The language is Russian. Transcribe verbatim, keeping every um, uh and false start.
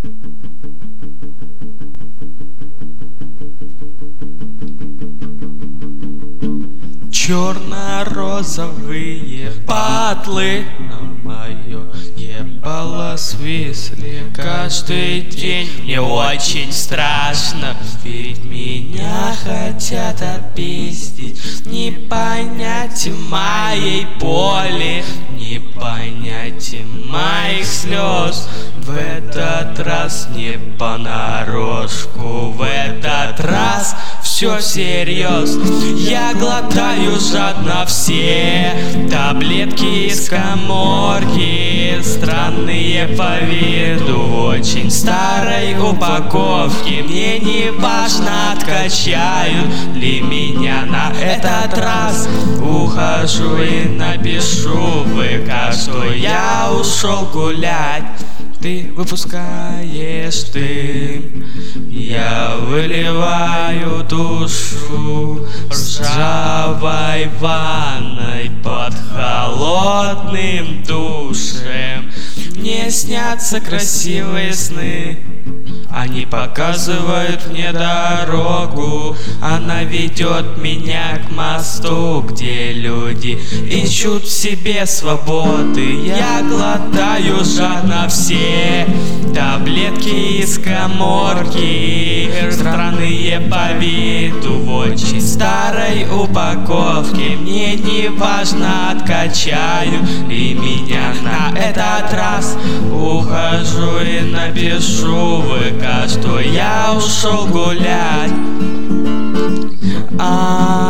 Черно-розовые патлы на мое ебало свисли каждый день. Мне очень страшно, ведь меня хотят опиздить. Не понять моей боли, не понять моих слез. В этот раз не понарошку, в этот раз все всерьез. Я глотаю жадно все таблетки из каморки, странные по виду, в очень старой упаковке. Мне не важно, откачают ли меня на этот раз. Ухожу и напишу в ВК, что я ушел гулять. Ты выпускаешь дым, я выливаю душу ржавой ванной под холодным душем. Мне снятся красивые сны, они показывают мне дорогу. Она ведет меня к мосту, где люди ищут в себе свободы. Я глотаю жадно все таблетки из каморки, странные по виду, в очень старой упаковке. Мне не важно, откачаю ли меня на этот раз. Ухожу и напишу в ВК, что я ушел гулять. А